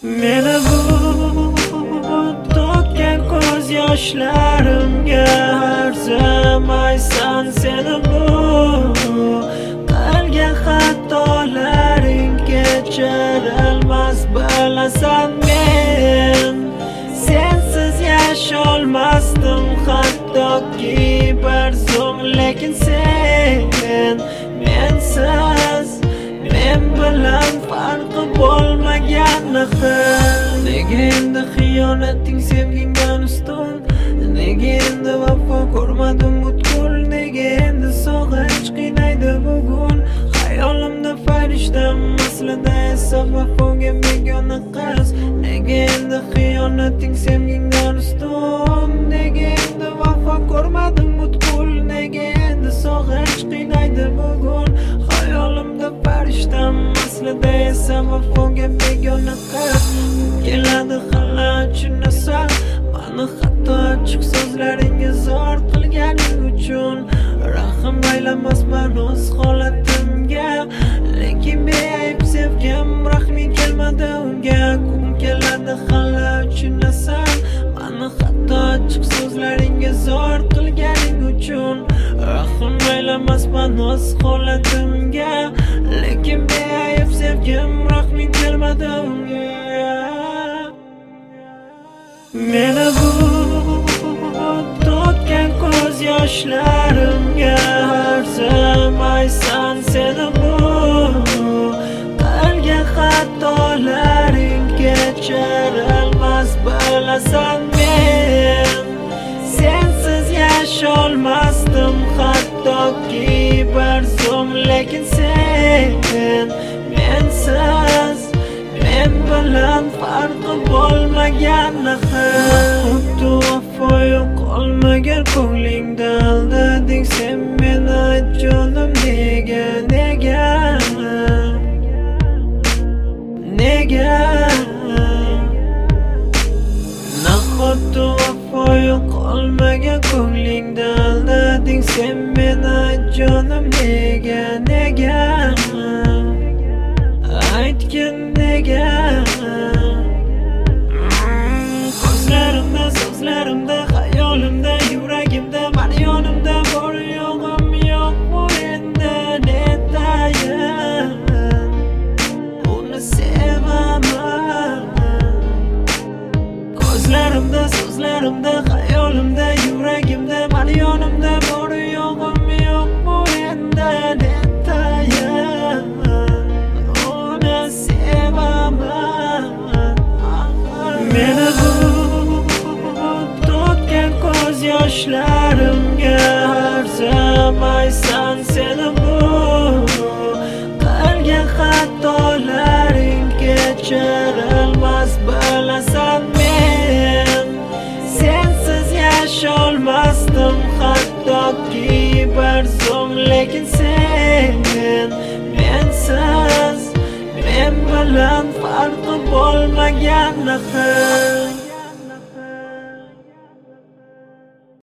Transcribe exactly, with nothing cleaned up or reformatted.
Meni bu to'kkan ko'z yoshlarimga arzimaysan seni bu qilgan xatolaring kechirilmas bilasan men sensiz yasholmasdim hattoki bir zum lekin sen mensiz men bilan farqi bo'lmagani xil. Nega endi xiyonating sevgingdan ustun? Nega endi vafo ko'rmadim butkul? Nega endi sog'inch qiynaydi bugun? Xayolimda farishtam aslida esa vafoga begona qiz. Nega endi xiyonating sevgingdan ustun? Nega endi vafo ko'rmadim butkul? Nega endi sog'inch qiynaydi bugun? Xayolimda farishtam aslida esa vafoga begona qiz. Keladi hali tushunasam mani hatto ochiq so'zlaringiz zor qilganing uchun rahim aylamasman o'z holatimga, lekin beayb sevgim rahming kelmadi unga. Kun keladi hali tushunasam mani hatto ochiq so'zlaringiz zor qilganing uchun rahim aylamasman o'z holatimga, lekin beayb sevgim rahming kelmadi unga. Meni bu to'kkan ko'z yoshlarimga arzimaysan seni bu qilgan xatolaring kechirilmas bilasan men sensiz yasholmasdim hattoki bir zum lekin sen mensiz men bilan farqi bo'lmagani xil. Xuddi vafo yo'qolmagan ko'nglingda aldading sen meni jonim. Nega nega nega nahotki vafo yo'qolmagan ko'nglingda aldading sen meni jonim. Nega nega aytgin nega? Ko'zlarimda, so'zlarimda, xayolimda, yuragimda, mani yonimda bor yo'g'im yo'qmi endi netayin uni sevaman. Ko'zlarimda, so'zlarimda, xayolimda, yuragimda, mani yonimda bor yo'g'im yo'qmi endi netayin meni bu to'kkan ko'z yoshlarimga arzimaysan seni bu qilgan xatolaring kechirilmas bilasan men sensiz yasholmasdim hattoki bir zum lekin sen mensiz men bilan farqi bo'lmagani xil.